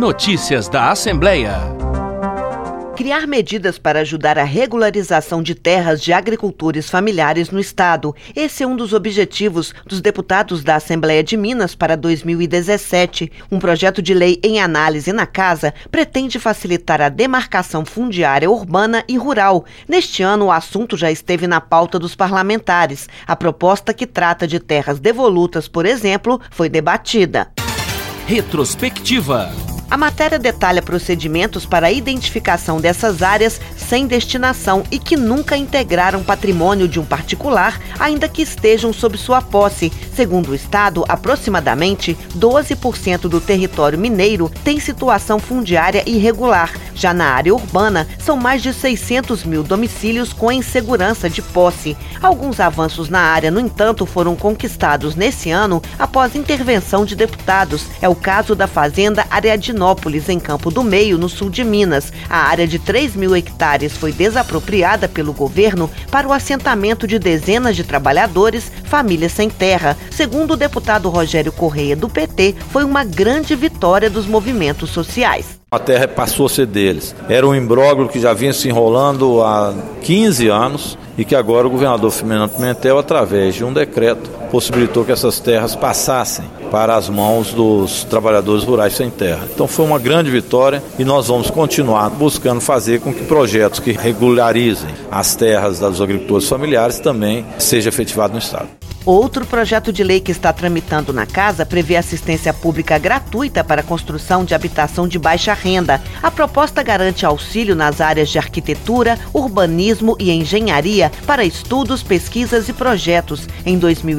Notícias da Assembleia. Criar medidas para ajudar a regularização de terras de agricultores familiares no Estado. Esse é um dos objetivos dos deputados da Assembleia de Minas para 2017. Um projeto de lei em análise na Casa pretende facilitar a demarcação fundiária urbana e rural. Neste ano, o assunto já esteve na pauta dos parlamentares. A proposta que trata de terras devolutas, por exemplo, foi debatida. Retrospectiva. A matéria detalha procedimentos para a identificação dessas áreas sem destinação e que nunca integraram patrimônio de um particular, ainda que estejam sob sua posse. Segundo o Estado, aproximadamente 12% do território mineiro tem situação fundiária irregular. Já na área urbana, são mais de 600 mil domicílios com insegurança de posse. Alguns avanços na área, no entanto, foram conquistados nesse ano após intervenção de deputados. É o caso da Fazenda Ariadinópolis, em Campo do Meio, no sul de Minas. A área de 3 mil hectares foi desapropriada pelo governo para o assentamento de dezenas de trabalhadores, famílias sem terra. Segundo o deputado Rogério Correia, do PT, foi uma grande vitória dos movimentos sociais. A terra passou a ser deles. Era um imbróglio que já vinha se enrolando há 15 anos e que agora o governador Fernando Pimentel, através de um decreto, possibilitou que essas terras passassem para as mãos dos trabalhadores rurais sem terra. Então foi uma grande vitória e nós vamos continuar buscando fazer com que projetos que regularizem as terras dos agricultores familiares também sejam efetivados no Estado. Outro projeto de lei que está tramitando na Casa prevê assistência pública gratuita para a construção de habitação de baixa renda. A proposta garante auxílio nas áreas de arquitetura, urbanismo e engenharia para estudos, pesquisas e projetos. Em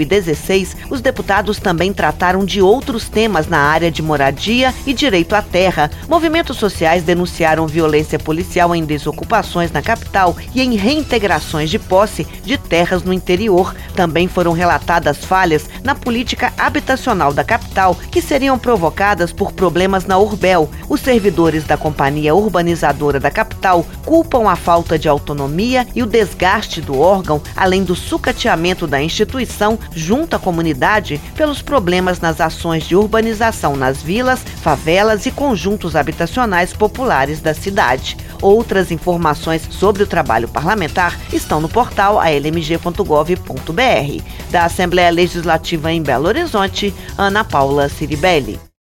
2016, os deputados também trataram de outros temas na área de moradia e direito à terra. Movimentos sociais denunciaram violência policial em desocupações na capital e em reintegrações de posse de terras no interior. Também foram relatadas falhas na política habitacional da capital, que seriam provocadas por problemas na Urbel. Os servidores da Companhia Urbanizadora da capital culpam a falta de autonomia e o desgaste do órgão, além do sucateamento da instituição junto à comunidade pelos problemas nas ações de urbanização nas vilas, favelas e conjuntos habitacionais populares da cidade. Outras informações sobre o trabalho parlamentar estão no portal almg.gov.br. Da Assembleia Legislativa em Belo Horizonte, Ana Paula Ciribelli.